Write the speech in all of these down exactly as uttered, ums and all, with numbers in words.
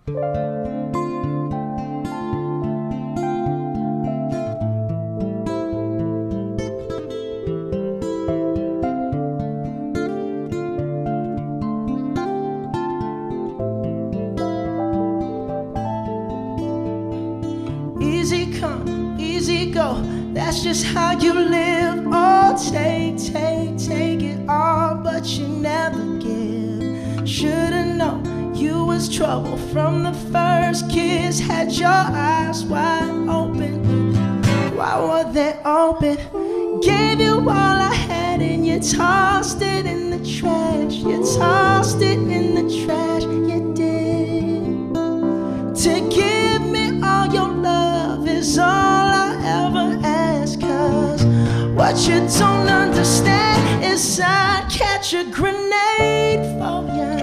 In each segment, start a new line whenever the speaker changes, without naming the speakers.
Easy come, easy go, that's just how you live. Oh, take, take, take it all, but you never give. Should've known you was trouble from the first kiss. Had your eyes wide open. Why were they open? Gave you all I had and you tossed it in the trash. You tossed it in the trash, you did. To give me all your love is all I ever ask. Cause what you don't understand is I'd catch a grenade for you.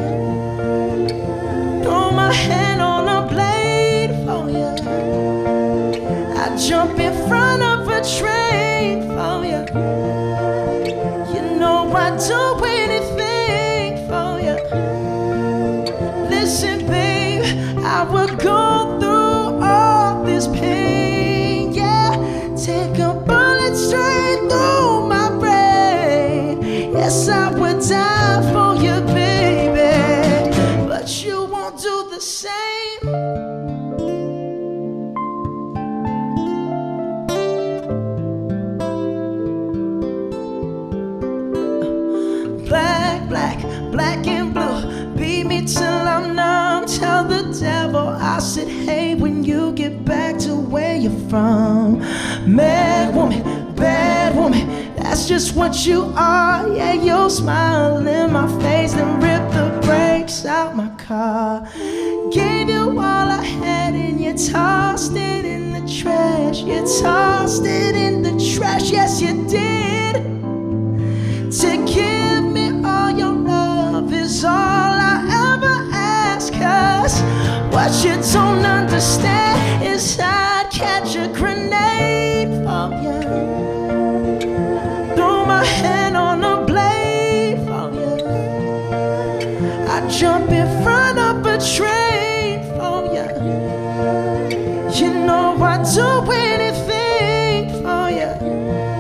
Throw my hand on a blade for you. I'd jump in front of a train for you. You know I'd do anything for you. Listen, babe, I would go through all this pain, yeah. Take a bullet straight through my brain. Yes, I would die for you, baby, but you won't do the same. Black, black, black and blue, beat me till I'm numb. Tell the devil I said hey when you get back to where you're from. Mad woman, bad woman, that's just what you are. Yeah, you'll smile in my face and rip the brakes out my car. Gave you all I had and you tossed it in the trash. You tossed it in the trash, yes you did. To give me all your love is all I ever ask. Cause what you don't understand is I'd catch a grenade for you. Throw my hand on a blade for you. I'd jump in front of a train for you. You know I'd do anything for you.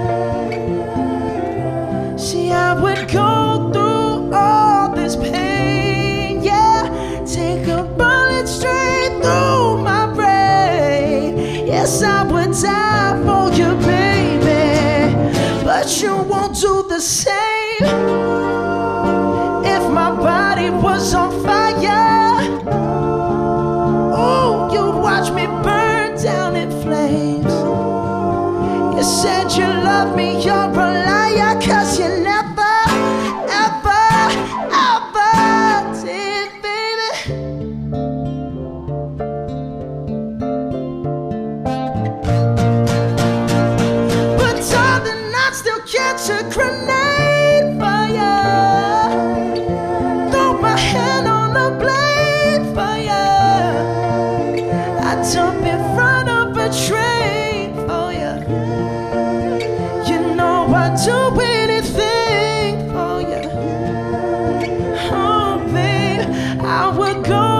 See, I would go through all this pain, yeah. Take a bullet straight through my brain. Yes, I would die for you, baby, but you won't do the same. If my body was on fire, oh, you'd watch me burn down in flames. You said you love me, you're a liar, cause you never, ever, ever did, baby. But darling, I'd still catch a grenade for you. Throw my hand on a blade for you. I'd jump in front of a train for you. I'd do anything for you. Oh, babe, I would go